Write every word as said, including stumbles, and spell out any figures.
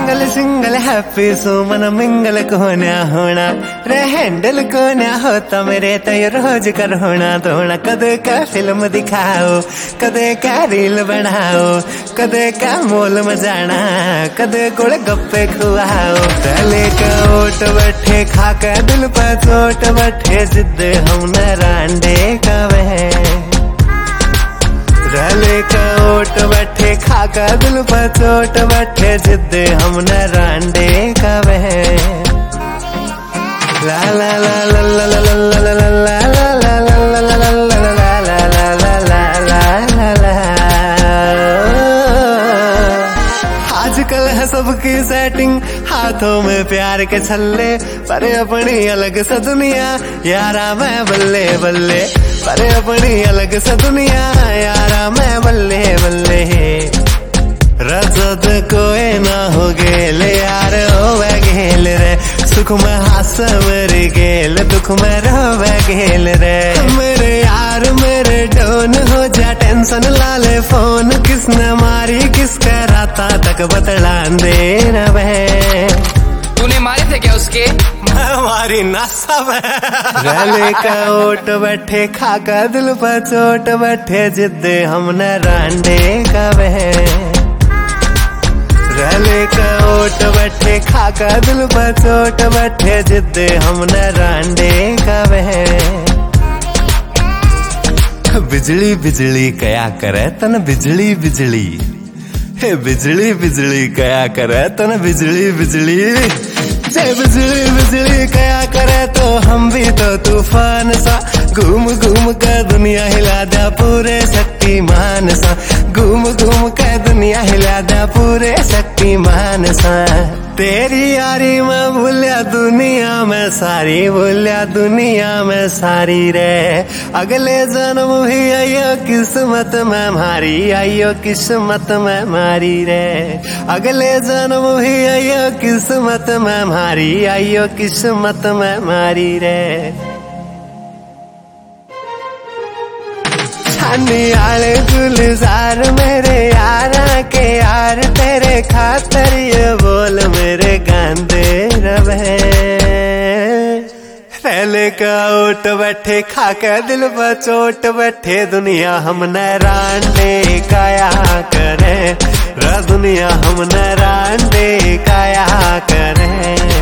Single single happy सुमन mingle को न्या होना रे हैंडल को न्या होता मेरे तय रोज कर होना धोना कदे का फिल्म दिखाओ कदे का रील बनाओ कदे का मोल मजाना कदे गोल गप्पे खुआओ पहले का ओट बैठे खा के दिल पर चोट बैठे जिद हम न रांडे का वह रले का ओट बैठे खाका दिल पर चोट बैठे जिद्दे हम न रांडे का वह ला ला ला ला ला ला ला ला ला ला ला ला ला ला ला ला। आजकल है सबकी सेटिंग हाथों में प्यार के छल्ले पर अपनी अलग सा दुनिया यारा मैं बल्ले बल्ले पर अपनी अलग सा दुनिया यारा मैं बल्ले बल्ले रजत कोई ना हो गेल यार होवे गेल रे सुख में हास मेरे गेल दुख में रोवे गेल रे मेरे यार मेरे डोन हो जा टेंशन लाले फोन किसने मारी किसका राता तक बतला दे रहे तूने मारे थे क्या उसके हमारी नासा रले का ओट बैठे खाका दिल पर चोट बैठे जिद्दे हम न रांडे का वह रले का ओट बैठे खाका दिल पर चोट बैठे जिद्दे हम न रांडे का वह बिजली बिजली कया करे तन बिजली बिजली हे बिजली बिजली कया करे तन बिजली बिजली जय बिजली बिजली कया करे तो हम भी तो तूफान सा घूम घूम कर दुनिया हिला दे पूरे शक्तिमान सा घूम घूम कर दुनिया हिला दे पूरे शक्तिमान सा तेरी यारी मैं भूलिया दुनिया में सारी भूलिया दुनिया में सारी रे अगले जन्म भी आइयो किस्मत में मारी आइयो किस्मत में मारी रे अगले जन्म भी आइयो किस्मत में मारी आइयो किस्मत में मारी रे छानी आले गुलजार मेरे यारा के यार तेरे खातर ये बोल मेरे गांधे रवे रले का ओट बैठे खाके दिल पर चोट बैठे दुनिया हम न रांडे काया करे रा दुनिया हम न रांडे काया करे।